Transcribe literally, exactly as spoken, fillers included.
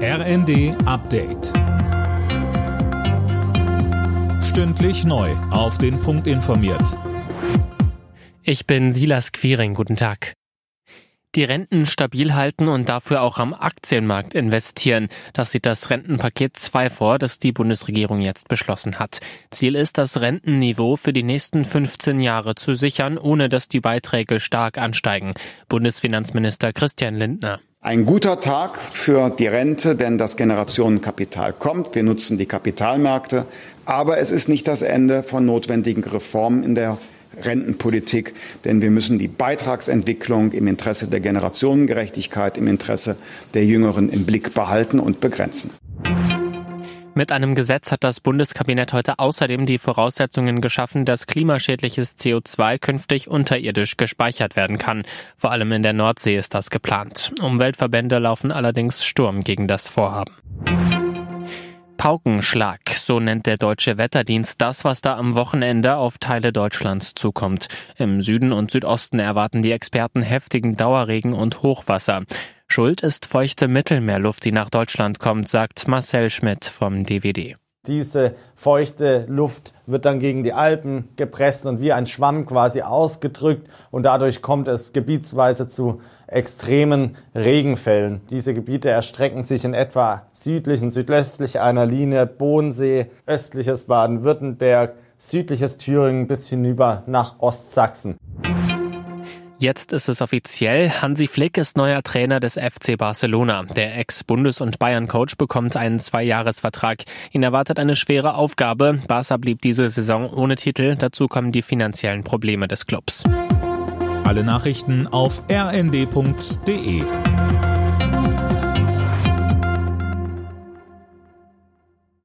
R N D Update. Stündlich neu auf den Punkt informiert. Ich bin Silas Quiring, guten Tag. Die Renten stabil halten und dafür auch am Aktienmarkt investieren. Das sieht das Rentenpaket zwei vor, das die Bundesregierung jetzt beschlossen hat. Ziel ist, das Rentenniveau für die nächsten fünfzehn Jahre zu sichern, ohne dass die Beiträge stark ansteigen. Bundesfinanzminister Christian Lindner. Ein guter Tag für die Rente, denn das Generationenkapital kommt. Wir nutzen die Kapitalmärkte. Aber es ist nicht das Ende von notwendigen Reformen in der Rentenpolitik, denn wir müssen die Beitragsentwicklung im Interesse der Generationengerechtigkeit, im Interesse der Jüngeren im Blick behalten und begrenzen. Mit einem Gesetz hat das Bundeskabinett heute außerdem die Voraussetzungen geschaffen, dass klimaschädliches C O zwei künftig unterirdisch gespeichert werden kann. Vor allem in der Nordsee ist das geplant. Umweltverbände laufen allerdings Sturm gegen das Vorhaben. Paukenschlag, so nennt der Deutsche Wetterdienst das, was da am Wochenende auf Teile Deutschlands zukommt. Im Süden und Südosten erwarten die Experten heftigen Dauerregen und Hochwasser. Schuld ist feuchte Mittelmeerluft, die nach Deutschland kommt, sagt Marcel Schmidt vom D W D. Diese feuchte Luft wird dann gegen die Alpen gepresst und wie ein Schwamm quasi ausgedrückt und dadurch kommt es gebietsweise zu extremen Regenfällen. Diese Gebiete erstrecken sich in etwa südlich und südöstlich einer Linie Bodensee, östliches Baden-Württemberg, südliches Thüringen bis hinüber nach Ostsachsen. Jetzt ist es offiziell, Hansi Flick ist neuer Trainer des F C Barcelona. Der Ex-Bundes- und Bayern-Coach bekommt einen Zweijahresvertrag. Ihn erwartet eine schwere Aufgabe. Barca blieb diese Saison ohne Titel. Dazu kommen die finanziellen Probleme des Clubs. Alle Nachrichten auf r n d punkt d e.